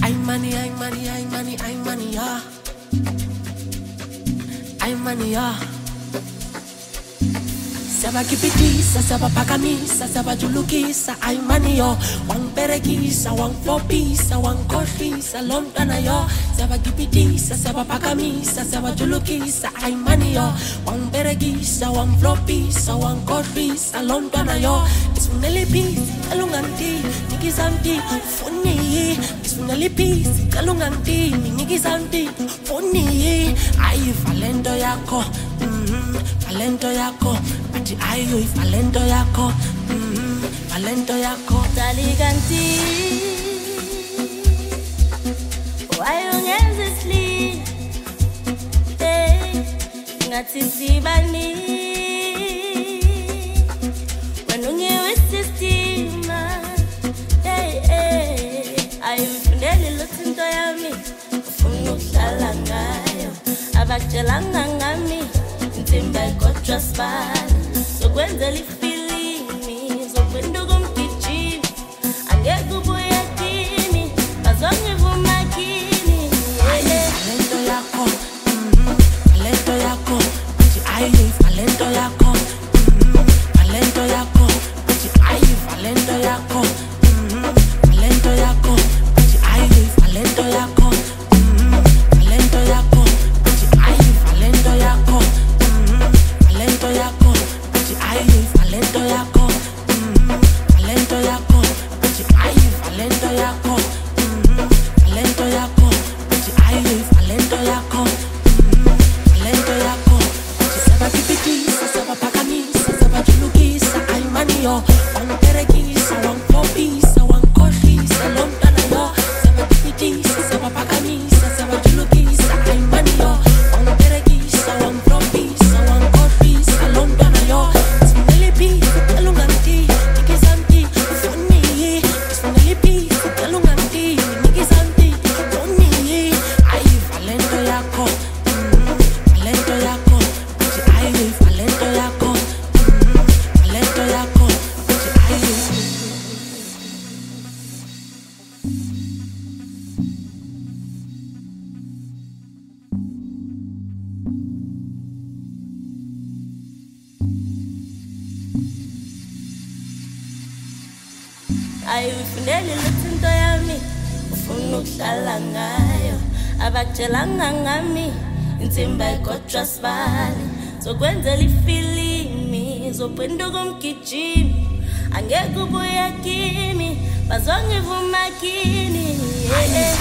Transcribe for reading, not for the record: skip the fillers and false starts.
I'm money, I'm money, I'm money, I'm money, yeah. I'm money, yeah. Saba kipitisa, saba pakamisa, saba julukisa, ay money yo. Wang perekisa, wang flopisa, wang koshisa, lontana yo. Saba kipitisa, saba pakamisa, saba julukisa, ay money yo. Wang perekisa, wang flopisa, wang koshisa, lontana yo. Isuneli peace, kalunganti, nikizanti, funny. Isuneli peace, kalunganti, nikizanti, funny. Ay valendo yako, valendo yako. Ayo ifalento yako, falento yako. Taliganti, why ungenza sleep? Hey, ngathi sibani, when ungewesistima. Hey, ayifundele luthinto yami, ufuna ukuhlala ngayo, abakutshelanga ngami, insimba igodwa sibani. Sokwenzela ifilimi, sokwenduka umgijimi, angeke ubuye kimi, bazongivuma kini. Falento yako, falento yako, ayo falento yako, falento yako, ayo falento yako, falento yako, ayo falento yako, falento yako, ayo falento yako, falento yako. Ay, falento yako, falento yako, ay, falento yako, falento yako, ay, falento yako, falento yako. Saba kipitisa, saba pakamisa, saba julukisa, ay manio, wang perekisa, wang popisa, wang koshisa, lontana yo. Saba kipitisa, saba pakamisa, saba julukisa, ay manio, wang perekisa, wang popisa, wang koshisa, lontana yo. Ayifundele luthinto yami, ufuna ukuhlala ngayo, abakutshelanga ngami, insimba igodwa sibani. Sokwenzela ifilimi, zophenduka umgijimi, angeke ubuye kimi, bazongivuma kini.